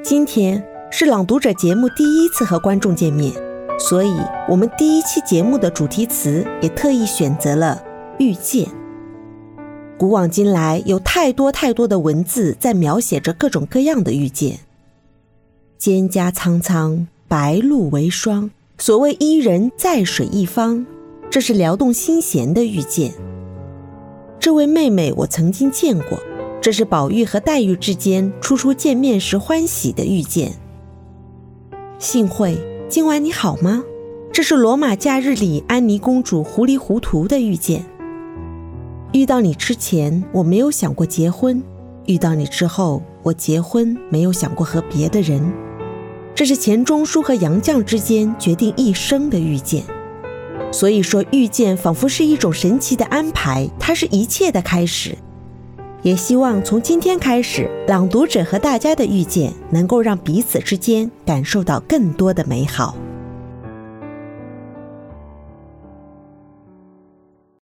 今天是朗读者节目第一次和观众见面，所以我们第一期节目的主题词也特意选择了遇见。古往今来，有太多的文字在描写着各种各样的遇见。蒹葭苍苍，白露为霜，所谓伊人在水一方，这是撩动心弦的遇见。这位妹妹我曾经见过，这是宝玉和黛玉之间初见面时欢喜的遇见。幸会，今晚你好吗？这是罗马假日里安妮公主糊里糊涂的遇见。遇到你之前，我没有想过结婚；遇到你之后，我结婚没有想过和别的人。这是钱钟书和杨绛之间决定一生的遇见。所以说，遇见仿佛是一种神奇的安排，它是一切的开始。也希望从今天开始，朗读者和大家的遇见能够让彼此之间感受到更多的美好。